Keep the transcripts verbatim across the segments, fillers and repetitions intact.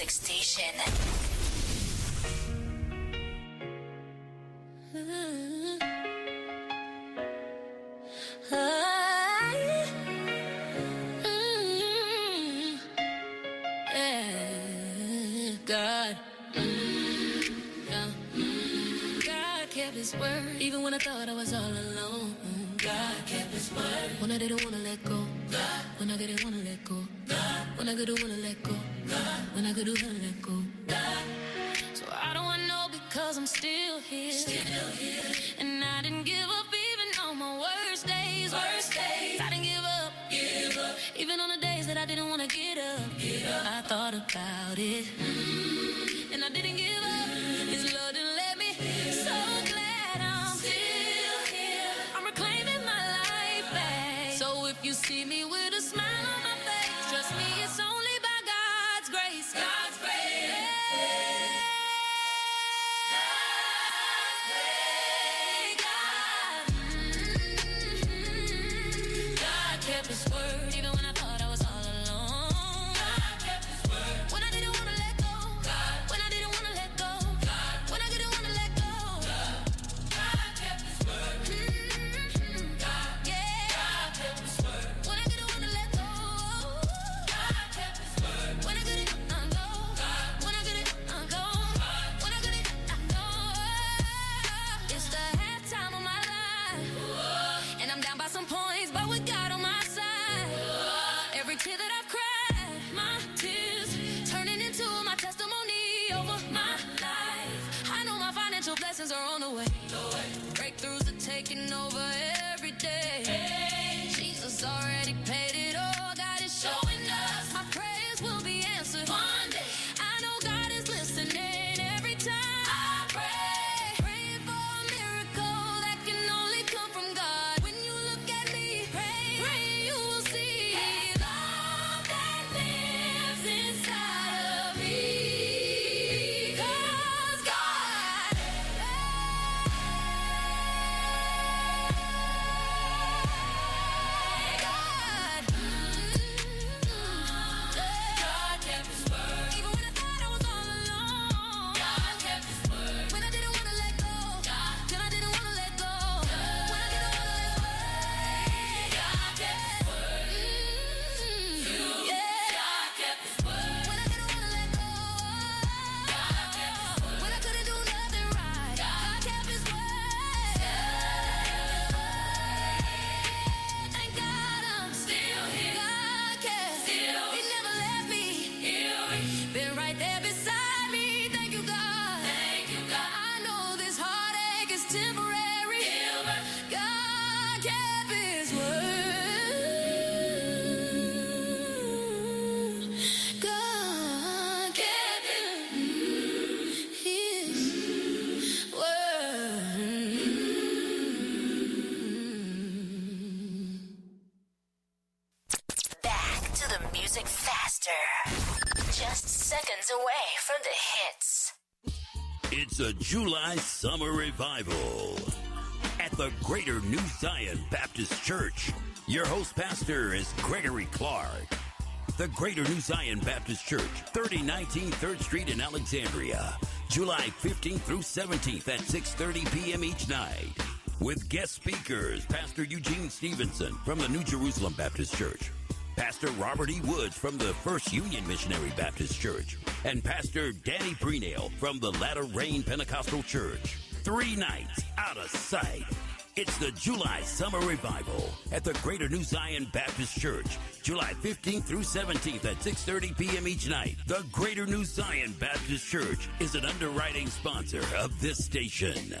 music station. God, God kept his word, even when I thought I was all alone. God kept his word, when I didn't wanna let go. God, when I didn't wanna let go. God, when I didn't wanna let go. God, when I didn't wanna let go. God, so I don't wanna know because I'm still here, still here, and I didn't give up even on my worst days. Worst days, I didn't give up, give up, even on the days that I didn't wanna get up. Get up. I thought about it, mm, and I didn't give up. His love didn't let me. So glad I'm still here. I'm reclaiming my life back. So if you see me with a smile on my face, trust me, it's only by God's grace. God's grace. Yeah. His word, even when I thought I was all alone. God kept his word. When I didn't wanna let go. God. When I didn't wanna let go. God. When I didn't wanna let go. God, God kept his word. Mm-hmm. God, yeah. God kept his word. When I didn't wanna let go. God kept his word. When I didn't uh, go. God. When I didn't uh, go. God. When I didn't uh, go. It's the halftime of my life. Whoa. And I'm down by some points, but with God on my every tear that I've cried, my tears turning into my testimony over my life. I know my financial blessings are on the way. Breakthroughs are taking over every day. Hey. Jesus already paid it all. God is showing us my prayers will be answered one day. I know God is listening every time I pray. Praying for a miracle that can only come from God. When you look at me, pray, pray you will see. Away from the hits. It's a July Summer Revival at the Greater New Zion Baptist Church. Your host pastor is Gregory Clark. The Greater New Zion Baptist Church, thirty nineteen third Street in Alexandria. July fifteenth through seventeenth at six thirty p.m. each night. With guest speakers, Pastor Eugene Stevenson from the New Jerusalem Baptist Church, Pastor Robert E. Woods from the First Union Missionary Baptist Church, and Pastor Danny Breenale from the Latter Rain Pentecostal Church. Three nights out of sight. It's the July Summer Revival at the Greater New Zion Baptist Church, July fifteenth through seventeenth at six thirty p.m. each night. The Greater New Zion Baptist Church is an underwriting sponsor of this station.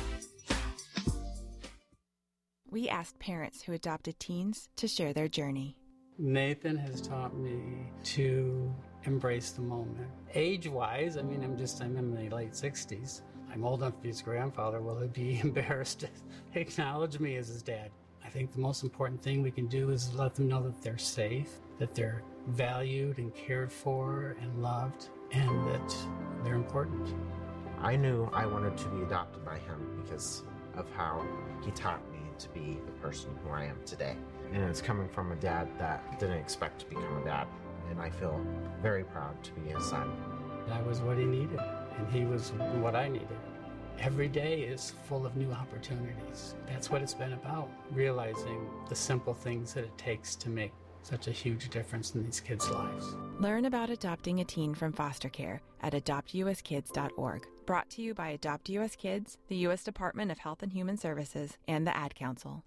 We asked parents who adopted teens to share their journey. Nathan has taught me to embrace the moment. Age-wise, I mean, I'm just, I'm in the late sixties. I'm old enough to be his grandfather. Will he be embarrassed to acknowledge me as his dad? I think the most important thing we can do is let them know that they're safe, that they're valued and cared for and loved, and that they're important. I knew I wanted to be adopted by him because of how he taught me to be the person who I am today. And it's coming from a dad that didn't expect to become a dad. and I feel very proud to be his son. I was what he needed, and he was what I needed. Every day is full of new opportunities. That's what it's been about, realizing the simple things that it takes to make such a huge difference in these kids' lives. Learn about adopting a teen from foster care at adopt u s kids dot org. Brought to you by Adopt U S Kids, the U S Department of Health and Human Services, and the Ad Council.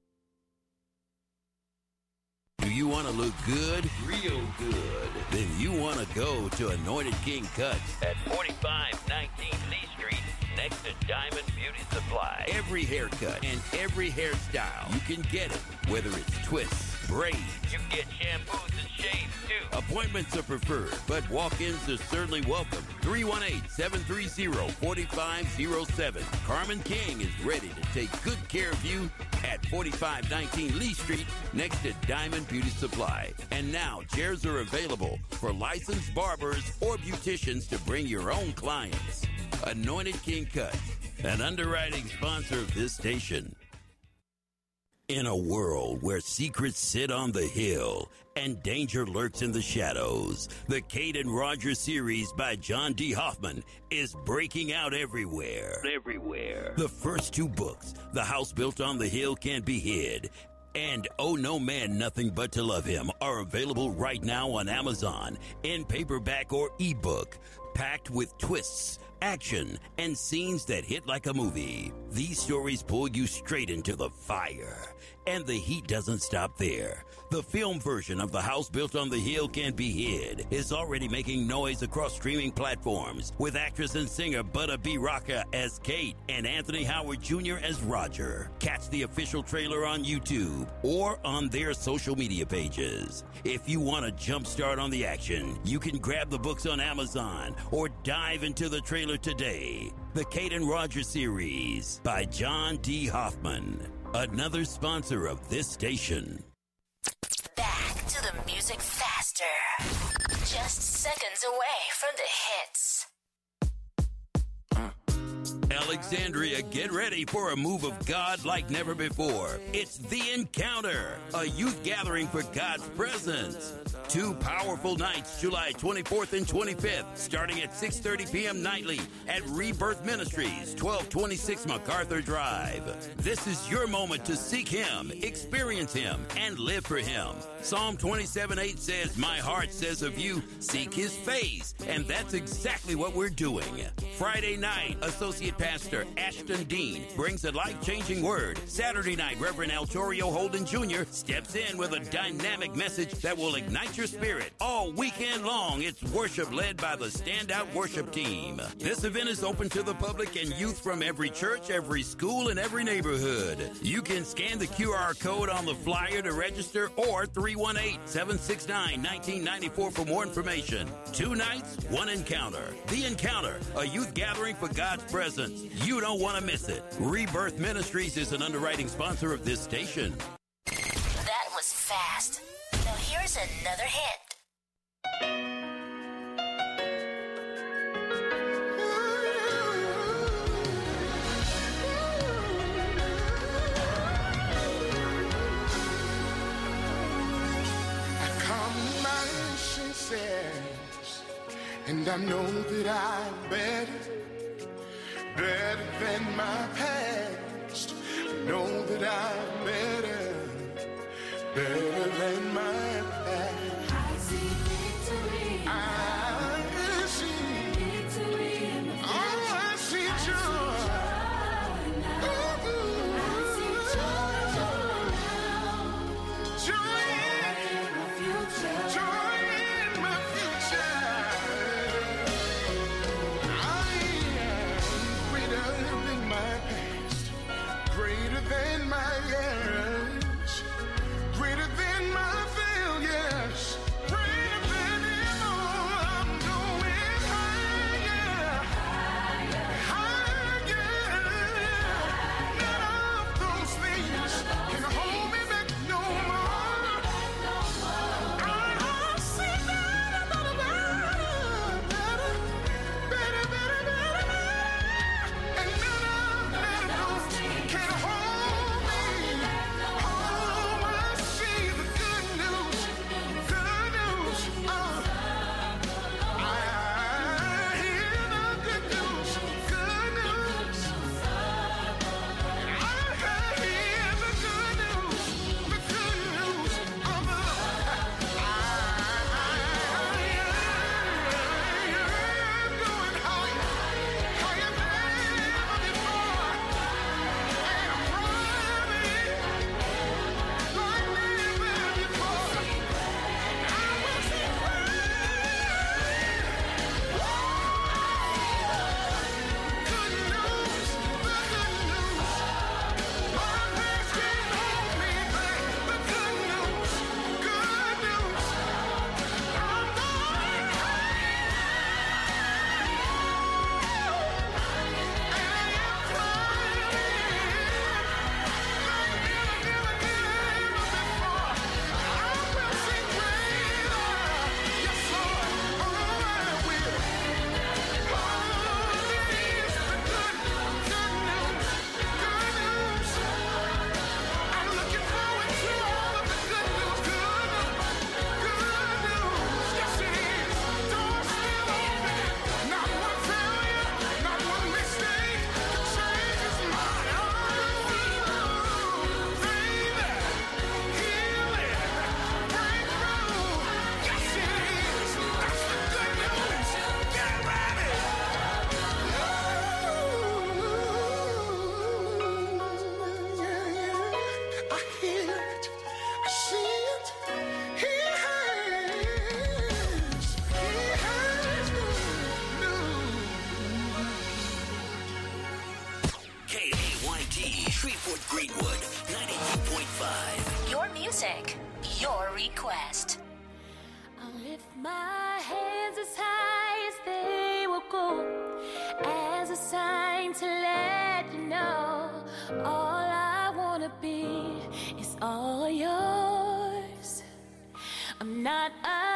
Do you want to look good? Real good. Then you want to go to Anointed King Cuts at forty-five nineteen Lee Street, next to Diamond Beauty Supply. Every haircut and every hairstyle, you can get it. Whether it's twists, braids, you can get shampoos and shaves too. Appointments are preferred, but walk-ins are certainly welcome. three one eight, seven three zero, four five zero seven. Carmen King is ready to take good care of you at forty-five nineteen Lee Street, next to Diamond Beauty Supply. And now, chairs are available for licensed barbers or beauticians to bring your own clients. Anointed King Cuts, an underwriting sponsor of this station. In a world where secrets sit on the hill and danger lurks in the shadows, the Kate and Roger series by John D. Hoffman is breaking out everywhere. Everywhere. The first two books, The House Built on the Hill Can't Be Hid, and Oh No Man Nothing But to Love Him, are available right now on Amazon in paperback or ebook, packed with twists, action, and scenes that hit like a movie. These stories pull you straight into the fire. And the heat doesn't stop there. The film version of The House Built on the Hill Can't Be Hid is already making noise across streaming platforms, with actress and singer Butta B. Rocca as Kate and Anthony Howard Junior as Roger. Catch the official trailer on YouTube or on their social media pages. If you want a jump start on the action, you can grab the books on Amazon or dive into the trailer today. The Kate and Roger series by John D. Hoffman, another sponsor of this station. Back to the music faster. Just seconds away from the hits. Alexandria, get ready for a move of God like never before. It's The Encounter, a youth gathering for God's presence. Two powerful nights, July twenty-fourth and twenty-fifth, starting at six thirty p.m. nightly at Rebirth Ministries, twelve twenty-six MacArthur Drive. This is your moment to seek Him, experience Him, and live for Him. Psalm twenty-seven eight says, "My heart says of you, seek His face." And that's exactly what we're doing. Friday night, Associate Pastor Ashton Dean brings a life-changing word. Saturday night, Reverend Altorio Holden Junior steps in with a dynamic message that will ignite your spirit. All weekend long, it's worship led by the Standout Worship Team. This event is open to the public and youth from every church, every school, and every neighborhood. You can scan the Q R code on the flyer to register, or three one eight, seven six nine, one nine nine four for more information. Two nights, one encounter. The Encounter, a youth gathering for God's presence. You don't want to miss it. Rebirth Ministries is an underwriting sponsor of this station. That was fast. Now here's another hit. I come my senses, and I know that I'm better, better than my past. I know that I'm better, better than my past. I see victory. I see Victory in the future. Oh, I see joy. I see joy, joy now. Joy In my future. Joy in my future. I am greater than my past, greater than my years, greater than my failures.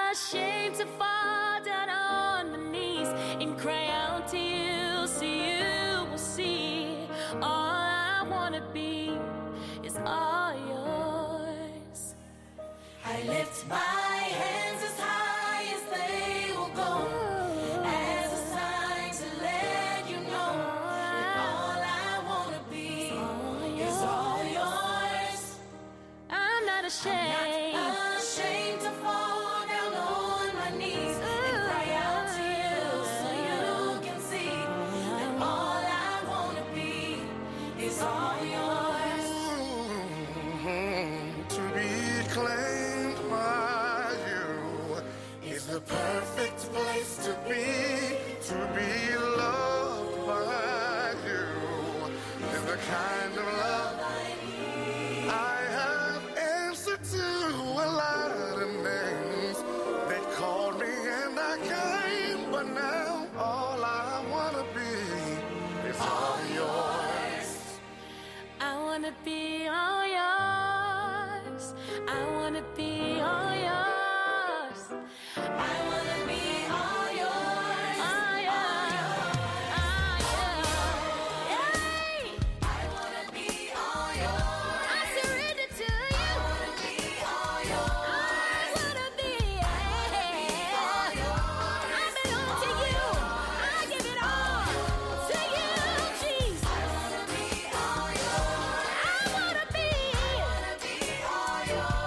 ashamed to fall down on my knees and cry out to you so you will see. All I wanna be is all yours. I lift my hands as high as they will go, as a sign to let you know that all I wanna be is all yours. I'm not ashamed. I'm not ashamed to fall down on my knees and cry out to you so you can see that all I wanna be is all yours. To be claimed by you is the perfect place to be. To be loved by you is the kind of love I have answered to a lot of names. They called me and I came, but now all I wanna be is all yours. I wanna be all yours. I wanna be all yours. I wanna be all yours. All yours. All yours. Hey! I wanna be all yours. I surrender to you. I wanna be all yours. I wanna be all yours. I belong to you. I give it all to you, Jesus. I wanna be all yours. I wanna be. I wanna be all yours.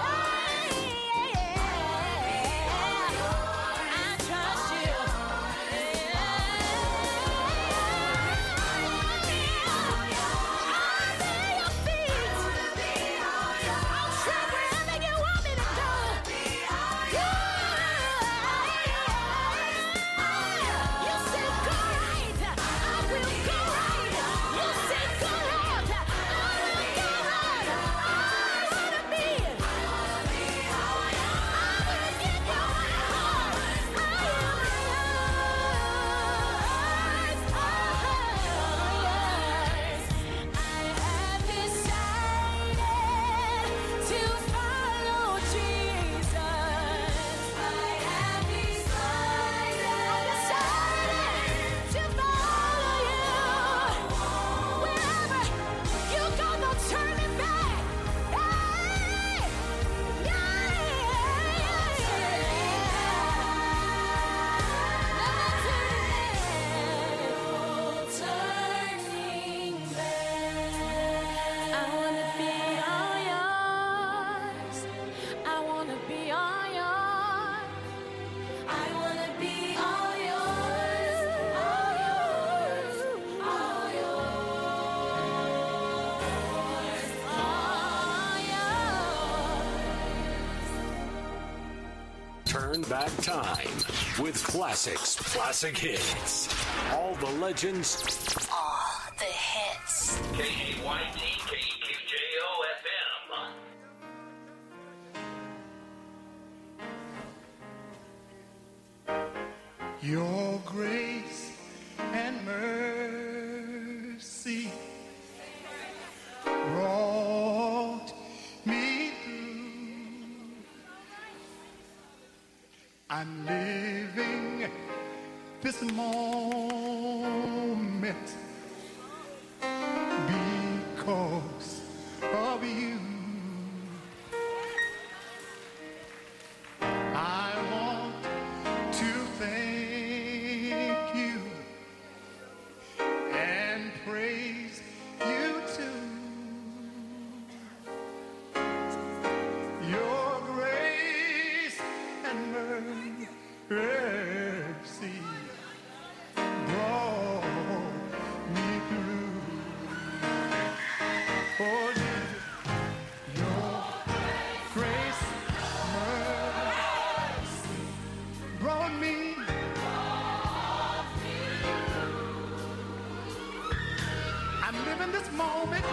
I trust you. Turn Back Time with classics, classic hits, all the legends, All the hits. K A Y T K E Q J O F M. Your grace and mercy brought me through. I'm living this moment because of you. I want to thank you and praise you too. Your grace and mercy brought me through. Oh, Jesus, your grace, mercy brought me. I'm living this moment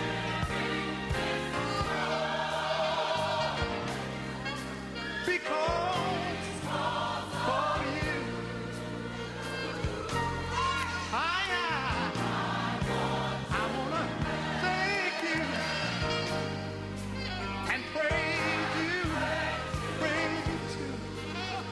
because of you. I, I wanna thank you and praise you, praise you too.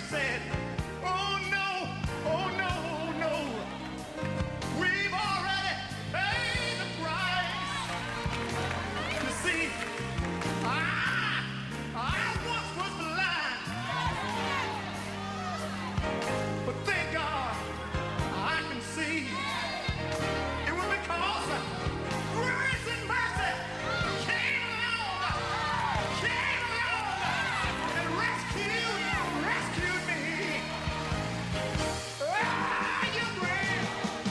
said, oh no, oh no, no. We've already paid the price. You see, I, I once was blind, but thank God I can see. It was because grace and mercy came along, came along and rescued, rescued me. Ah, your grace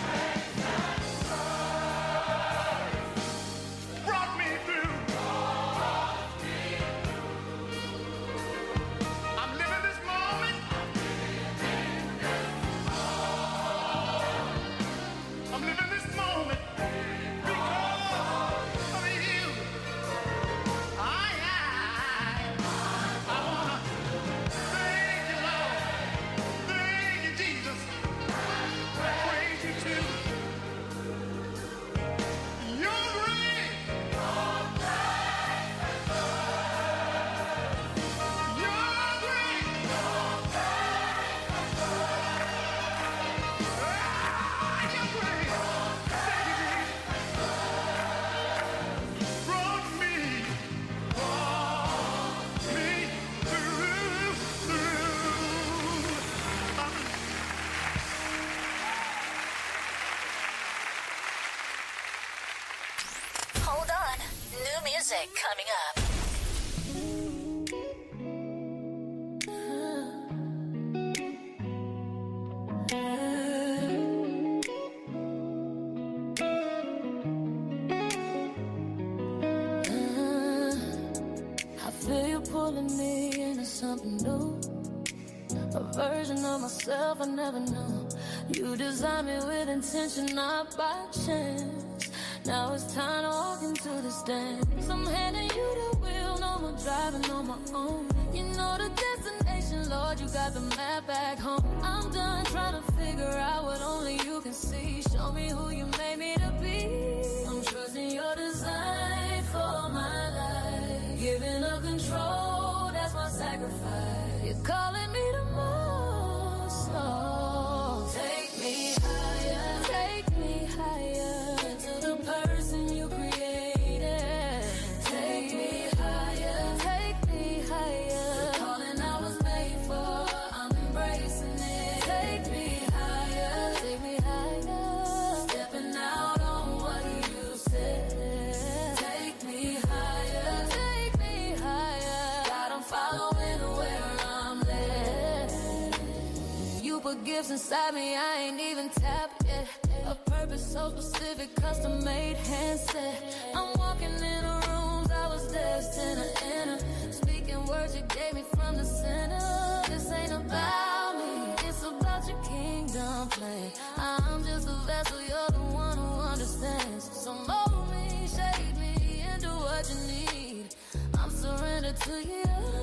brought me through. I'm living this moment. I'm living this moment because of you. I, I, I wanna thank you, Lord. Thank you, Jesus. Praise you too. Your grace, your grace, your grace, ah, your grace. Brought me, brought me through, through. Hold on. New music coming up. I feel you pulling me into something new. A version of myself I never knew. You designed me with intention, not by chance. Now it's time to walk into this dance. I'm handing you the wheel, no more driving on my own. You know the destination, Lord, you got the map back home. I'm done trying to figure out what only you can see. Show me who you made me to be. I'm trusting your design for my life. Giving up control, that's my sacrifice. You're calling me to more, so take me higher, take me higher into the person you created. Take me higher, take me higher. The calling I was made for, I'm embracing it. Take me higher, take me higher. Stepping out on what you said. Take me higher, take me higher. God, I'm following where I'm led. You put gifts inside me, I ain't even tapped yet. A purpose so specific, custom made, handset. I'm walking in the rooms I was destined to enter. Speaking words you gave me from the center. This ain't about me, it's about your kingdom plan. I'm just a vessel, you're the one who understands. So mold me, shape me into what you need. I'm surrendered to you.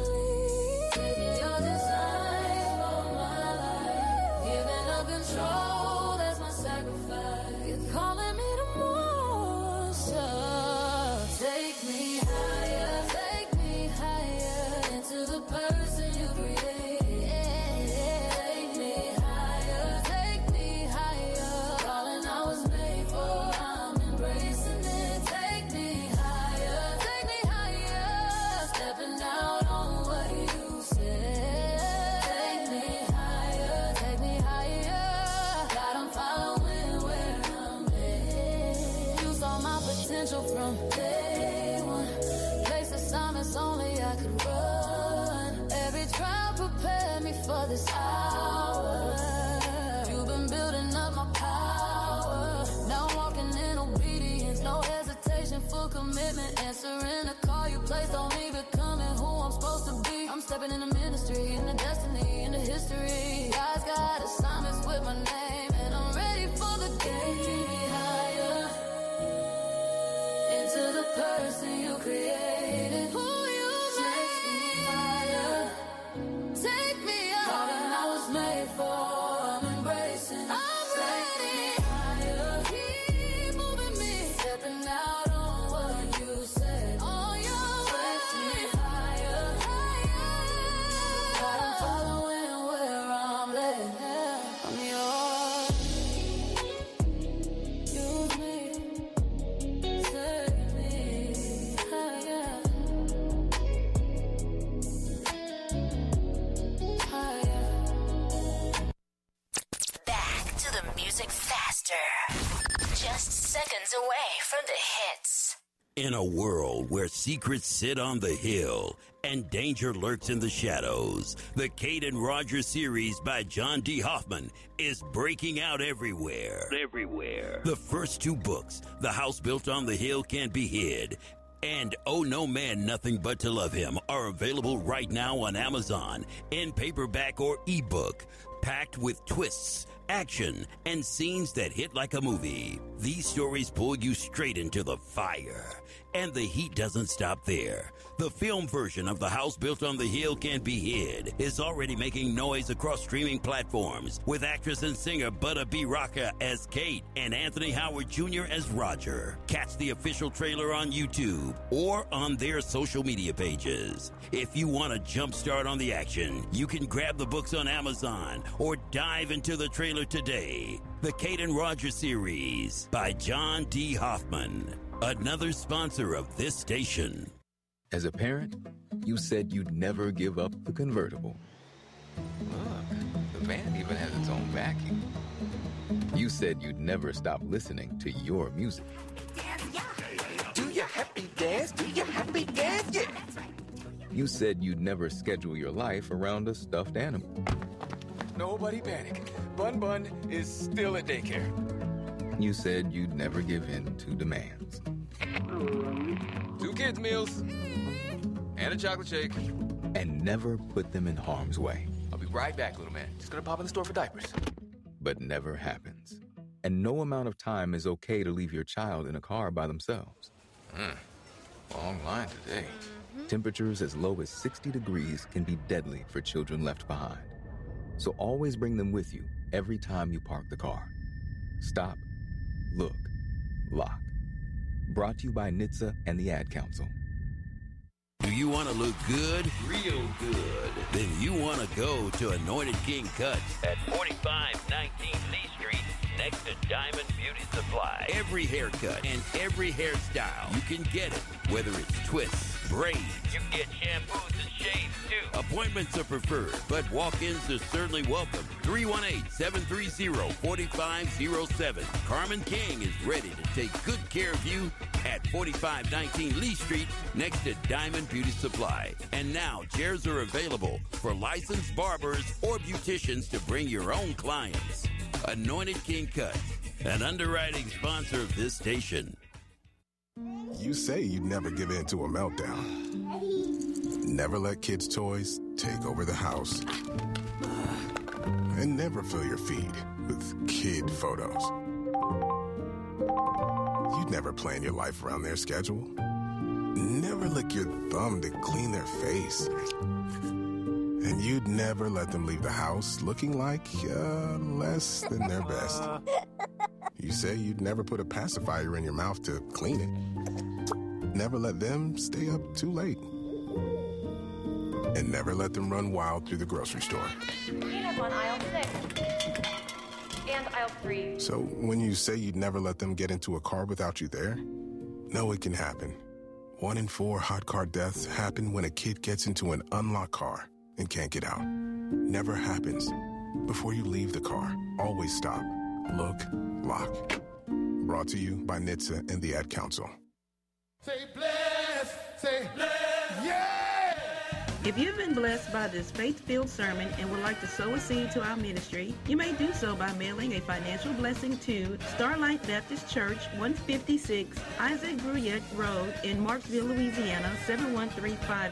Your design for my life. Giving up control, that's my sacrifice. You're calling me to more, so take me higher, take me higher into the person you created. Take me higher, take me higher. Calling I was made for, I'm embracing it. Take me higher, take me higher. Stepping out on what you said. Take me higher, take me higher. God, I'm following where I'm headed. You saw my potential from day one. Place assignments only I could run. Every trial prepared me for this hour. You've been building up my power. Now I'm walking in obedience, no hesitation, full commitment. Answering the call you placed on me, becoming who I'm supposed to be. I'm stepping in the ministry, in the destiny, in the history. God's got assignments with my name, and I'm ready for the game. Take me higher into the person you created. Who you take me higher, take me higher. Calling I was In a world where secrets sit on the hill and danger lurks in the shadows, the Kate and Roger series by John D. Hoffman is breaking out everywhere. Everywhere. The first two books, The House Built on the Hill Can't Be Hid and Oh No Man Nothing But to Love Him, are available right now on Amazon in paperback or ebook, packed with twists, action, and scenes that hit like a movie. These stories pull you straight into the fire. And the heat doesn't stop there. The film version of The House Built on the Hill Can't Be Hid is already making noise across streaming platforms, with actress and singer Butta B. Rocca as Kate and Anthony Howard Junior as Roger. Catch the official trailer on YouTube or on their social media pages. If you want a jump start on the action, you can grab the books on Amazon or dive into the trailer today. The Kate and Roger series by John D. Hoffman. Another sponsor of this station. As a parent, you said you'd never give up the convertible. Look, the van even has its own vacuum. You said you'd never stop listening to your music. Do your happy dance, do your happy dance, yeah. You said you'd never schedule your life around a stuffed animal. Nobody panic. Bun Bun is still at daycare. You said you'd never give in to demands. Two kids' meals and a chocolate shake. And never put them in harm's way. I'll be right back, little man. Just gonna pop in the store for diapers. But never happens. And no amount of time is okay to leave your child in a car by themselves. Mm. Long line today. Temperatures as low as sixty degrees can be deadly for children left behind. So always bring them with you every time you park the car. Stop, look, lock. Brought to you by N H T S A and the Ad Council. Do you want to look good? Real good. Then you want to go to Anointed King Cuts at forty-five nineteen Lee Street, next to Diamond Beauty Supply. Every haircut and every hairstyle, you can get it. Whether it's twists, braids, you can get shampoos and shaves too. Appointments are preferred, but walk-ins are certainly welcome. three one eight, seven three zero, four five zero seven. Carmen King is ready to take good care of you at forty-five nineteen Lee Street, next to Diamond Beauty Supply. And now, chairs are available for licensed barbers or beauticians to bring your own clients. Anointed King Cuts, an underwriting sponsor of this station. You say you'd never give in to a meltdown. Never let kids' toys take over the house. And never fill your feed with kid photos. You'd never plan your life around their schedule. Never lick your thumb to clean their face. And you'd never let them leave the house looking like uh, less than their best. You say you'd never put a pacifier in your mouth to clean it. Never let them stay up too late. And never let them run wild through the grocery store. Peanut on aisle six. And aisle three. So when you say you'd never let them get into a car without you there, no, it can happen. One in four hot car deaths happen when a kid gets into an unlocked car and can't get out. Never happens. Before you leave the car, always stop, look, lock. Brought to you by N H T S A and the Ad Council. Say bless, say bless, yeah! If you've been blessed by this faith-filled sermon and would like to sow a seed to our ministry, you may do so by mailing a financial blessing to Starlight Baptist Church, one fifty-six Isaac Bruyette Road in Marksville, Louisiana, seven one three five.